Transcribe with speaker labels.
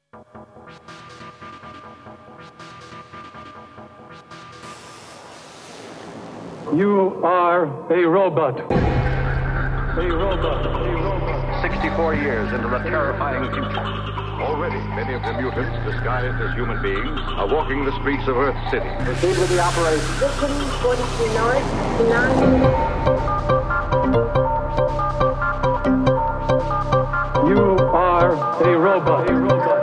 Speaker 1: You are a robot. A robot. A robot.
Speaker 2: 64 years into the terrifying future.
Speaker 3: Already, many of the mutants, disguised as human beings, are walking the streets of Earth City.
Speaker 2: Proceed with the operation.
Speaker 4: Listen, 43 North, 9.
Speaker 1: You are a robot. A robot.